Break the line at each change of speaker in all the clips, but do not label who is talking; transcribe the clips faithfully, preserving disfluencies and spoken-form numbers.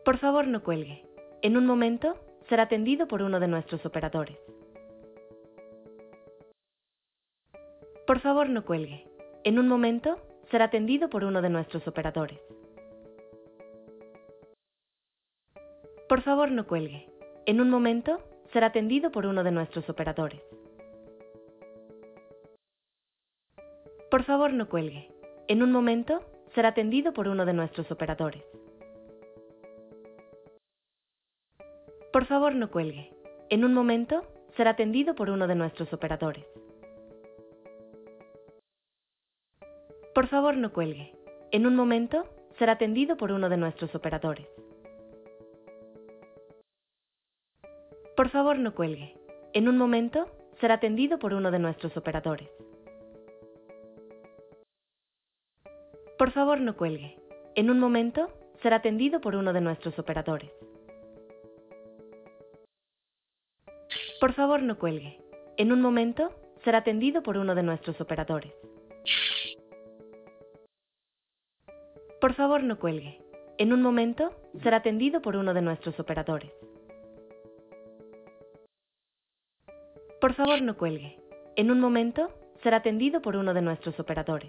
Por favor, no cuelgue. En un momento, será atendido por uno de nuestros operadores. Por favor, no cuelgue. En un momento, será atendido por uno de nuestros operadores. Por favor, no cuelgue. En un momento, será atendido por uno de nuestros operadores. Por favor, no cuelgue. En un momento, será atendido por uno de nuestros operadores. Por favor, no cuelgue. En un momento, será atendido por uno de nuestros operadores. Por favor, no cuelgue. En un momento, será atendido por uno de nuestros operadores. Por favor, no cuelgue. En un momento, será atendido por uno de nuestros operadores. Por favor, no cuelgue. En un momento, será atendido por uno de nuestros operadores. Por favor, no cuelgue. En un momento, será atendido por uno de nuestros operadores. Por favor, no cuelgue. En un momento, será atendido por uno de nuestros operadores. Por favor, no cuelgue. En un momento, será atendido por uno de nuestros operadores.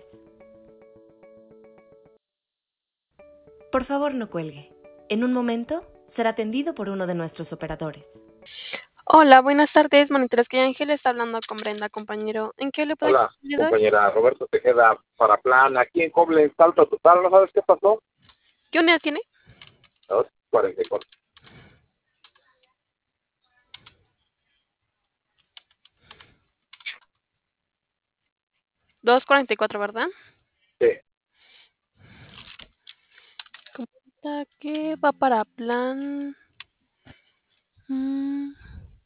Por favor, no cuelgue. En un momento, será atendido por uno de nuestros operadores.
Hola, buenas tardes. Monitoreski Ángel está hablando con Brenda, compañero. ¿En qué le puedo
Hola,
ayudar?
compañera. Roberto Tejeda, para plan, aquí en Coble, salto total, ¿no sabes qué pasó?
¿Qué unidad tiene?
dos cuarenta y cuatro.
dos cuarenta y cuatro, ¿verdad?
Sí.
Comenta que va para plan. Mm.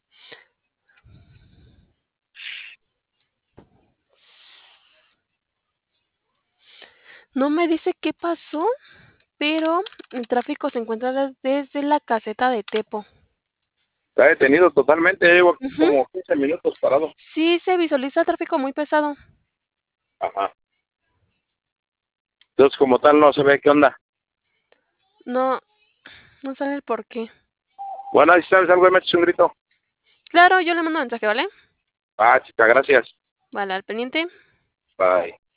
No me dice qué pasó, pero el tráfico se encuentra des- desde la caseta de Tepo.
Está detenido totalmente, llevo aquí
Ujú.
como quince minutos parado.
Sí, se visualiza el tráfico muy pesado.
Ajá. Entonces, como tal, no se ve qué onda.
No, no sale el por qué.
Bueno, si sabes algo, me metes un grito.
Claro, yo le mando mensaje, ¿vale?
Ah, chica, gracias.
Vale, al pendiente.
Bye.